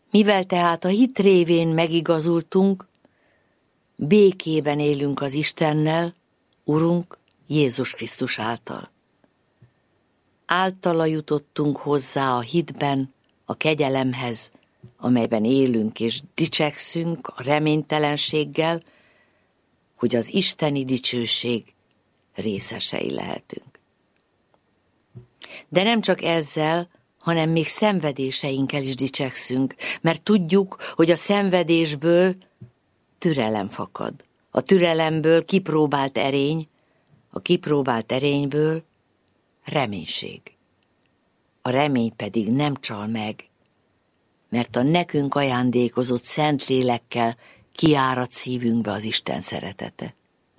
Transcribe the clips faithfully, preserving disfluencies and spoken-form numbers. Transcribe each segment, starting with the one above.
Mivel tehát a hit révén megigazultunk, békében élünk az Istennel, Urunk Jézus Krisztus által. Általa jutottunk hozzá a hitben, a kegyelemhez, amelyben élünk és dicsekszünk a reménytelenséggel, hogy az isteni dicsőség részesei lehetünk. De nem csak ezzel, hanem még szenvedéseinkkel is dicsekszünk, mert tudjuk, hogy a szenvedésből türelem fakad. A türelemből kipróbált erény, a kipróbált erényből reménység. A remény pedig nem csal meg, mert a nekünk ajándékozott Szentlélekkel kiárad szívünkbe az Isten szeretete.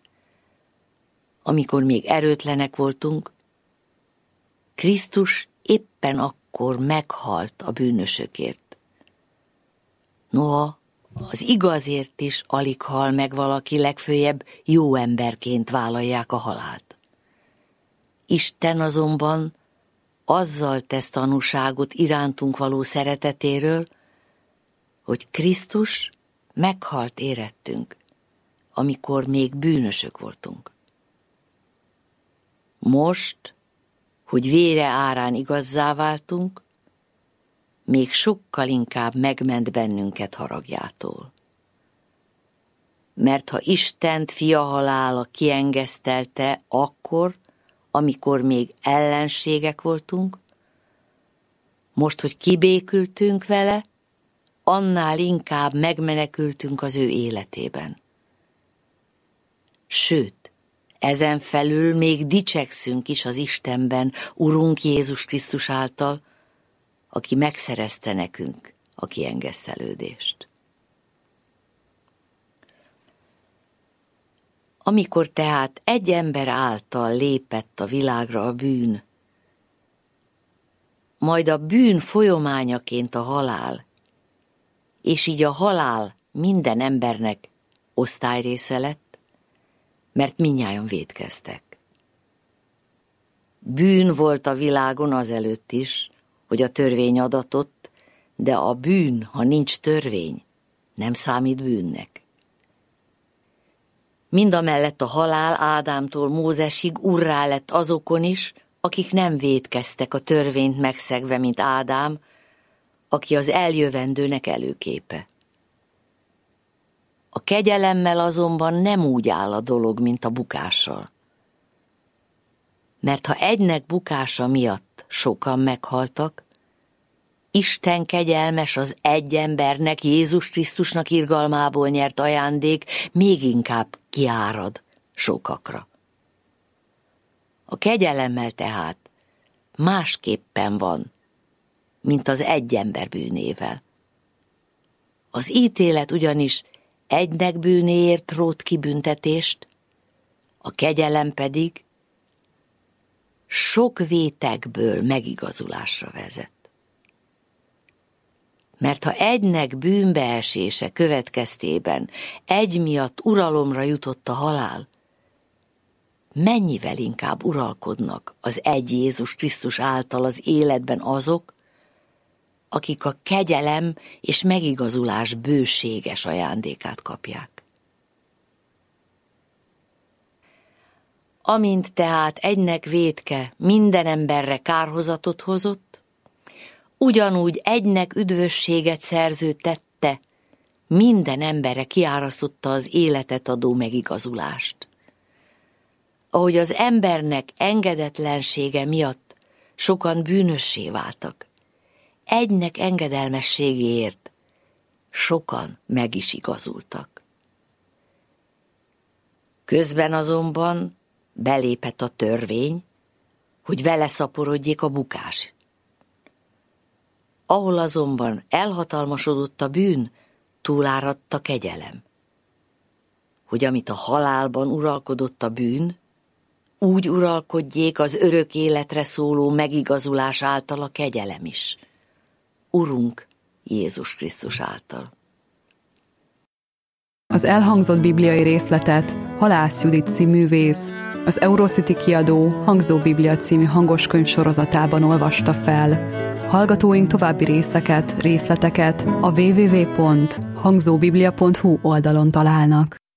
Amikor még erőtlenek voltunk, Krisztus éppen akkor meghalt a bűnösökért. Noha az igazért is alig hal meg valaki, legfőjebb jó emberként vállalják a halált. Isten azonban azzal tesz tanúságot irántunk való szeretetéről, hogy Krisztus meghalt érettünk, amikor még bűnösök voltunk. Most, hogy vére árán igazzá váltunk, még sokkal inkább megment bennünket haragjától. Mert ha Istent fia halála kiengesztelte akkor, amikor még ellenségek voltunk, most, hogy kibékültünk vele, annál inkább megmenekültünk az ő életében. Sőt, ezen felül még dicsekszünk is az Istenben, Urunk Jézus Krisztus által, aki megszerezte nekünk a kiengesztelődést. Amikor tehát egy ember által lépett a világra a bűn, majd a bűn folyamányaként a halál, és így a halál minden embernek osztályrésze lett, mert mindnyájan vétkeztek. Bűn volt a világon azelőtt is, hogy a törvény adatott, de a bűn, ha nincs törvény, nem számít bűnnek. Mindamellett a halál Ádámtól Mózesig urrá lett azokon is, akik nem vétkeztek a törvényt megszegve, mint Ádám, aki az eljövendőnek előképe. A kegyelemmel azonban nem úgy áll a dolog, mint a bukással. Mert ha egynek bukása miatt sokan meghaltak, Isten kegyelmes az egy embernek, Jézus Krisztusnak irgalmából nyert ajándék még inkább kiárad sokakra. A kegyelemmel tehát másképpen van, mint az egy ember bűnével. Az ítélet ugyanis egynek bűnéért rótt ki büntetést, a kegyelem pedig sok vétekből megigazulásra vezet. Mert ha egynek bűnbeesése következtében egy miatt uralomra jutott a halál, mennyivel inkább uralkodnak az egy Jézus Krisztus által az életben azok, akik a kegyelem és megigazulás bőséges ajándékát kapják. Amint tehát egynek vétke minden emberre kárhozatot hozott, ugyanúgy egynek üdvösséget szerző tette, minden emberre kiárasztotta az életet adó megigazulást. Ahogy az embernek engedetlensége miatt sokan bűnössé váltak, egynek engedelmességéért sokan meg is igazultak. Közben azonban belépett a törvény, hogy vele szaporodjék a bukás. Ahol azonban elhatalmasodott a bűn, túláradt a kegyelem. Hogy amit a halálban uralkodott a bűn, úgy uralkodjék az örök életre szóló megigazulás által a kegyelem is. Urunk Jézus Krisztus által. Az elhangzott bibliai részletet Halász Judit színművész az Eurocity kiadó Hangzóbiblia című hangoskönyv sorozatában olvasta fel. Hallgatóink további részeket, részleteket a double-u double-u double-u pont hangzóbiblia pont hu oldalon találnak.